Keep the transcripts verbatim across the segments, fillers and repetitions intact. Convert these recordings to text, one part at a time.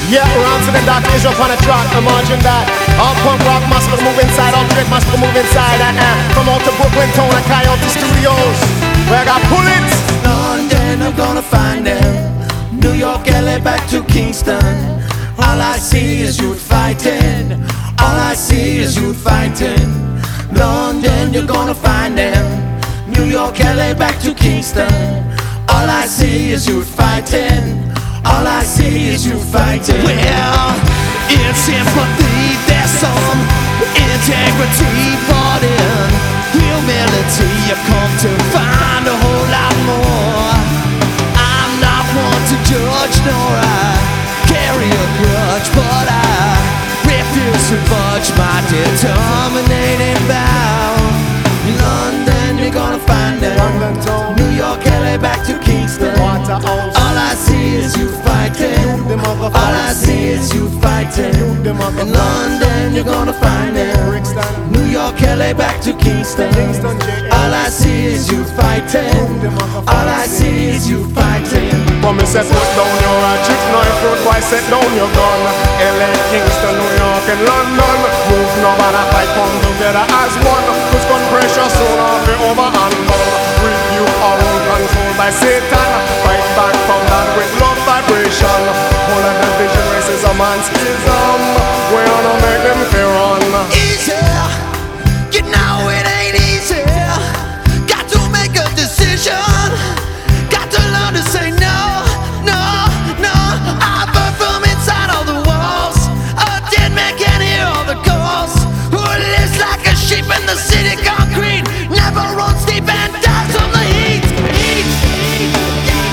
Yeah, round to the dark is up on a track, imagine that. All punk rock must move inside, all drink must move inside. Uh, uh. From out to Brooklyn town and Coyote Studios, where I got bullets. London, I'm gonna find them. New York, L A, back to Kingston. All I see is youth fighting. All I see is youth fighting. London, you're gonna find them. New York, L A, back to Kingston. All I see is youth fighting. All I see is you fighting. Well, in sympathy there's some integrity brought in. Humility you've come to find a whole lot more. I'm not one to judge nor I carry a grudge, but I refuse to budge my determinating bow. London, you're gonna find them. New York, L A, back to Kingston. All I see is you fighting. All I see is you fighting. In London, you're gonna find them. New York, L A, back to Kingston. All I see is you fighting. All I see is you fighting. Come and set put down your chips, knife, fruit, why set down your gun? L A, Kingston, New York, and London. Move no matter fight, come together as one. Cause gun pressure soon will be over and done. Review our own control by Satan. Fight back from that with love vibration. All of the vision racism and schism. We're gonna make them fear on. Easy, you know it ain't easy. Got to make a decision. Got to learn to say no, no, no. I've heard from inside all the walls. A dead man can't hear all the calls. Who lives like a sheep in the city concrete. Never runs deep and dies from the heat. Heat, heat, heat.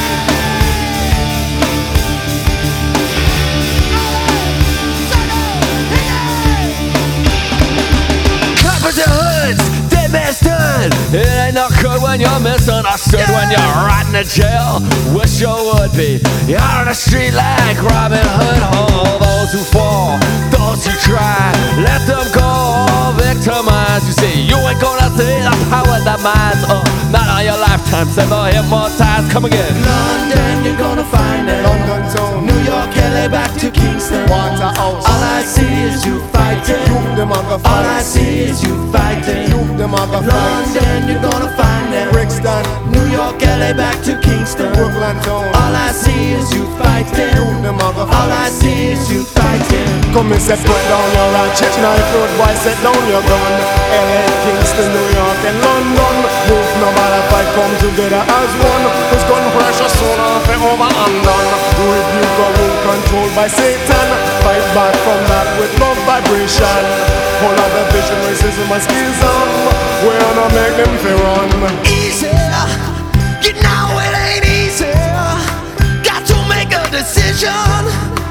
Cover the hoods, dead man stood. It ain't no good when you're misunderstood. Yeah. When you're rotting in jail, wish you would be. You're on the street like Robin Hood. All those who fall, those who try, let them go. Victimized, you see, you ain't gonna see the power that minds. Uh, not on your lifetime, never hypnotized. Come again. London, you're gonna find them. London town, New York, L A, back to Kingston. Waterhouse. All I see is you fighting. Them other All I fights. see is you fighting. Them other fights. London, you're gonna find them. Brixton, New York, L A, back to Kingston. Brooklyn town. All I see is you fighting. Them other All I fights. see is you fighting. Come and set put down your ratchet knife, road boy, set down your gun. L A, Kingston, New York, and London. Move no matter fight, come together as one. Cause gun pressure soon off and over and done. Rebuke or rule controlled by Satan. Fight back from that with love vibration. All of the vision, racism and schism. We're gonna make them fear run. Easy, you know it ain't easy. Got to make a decision.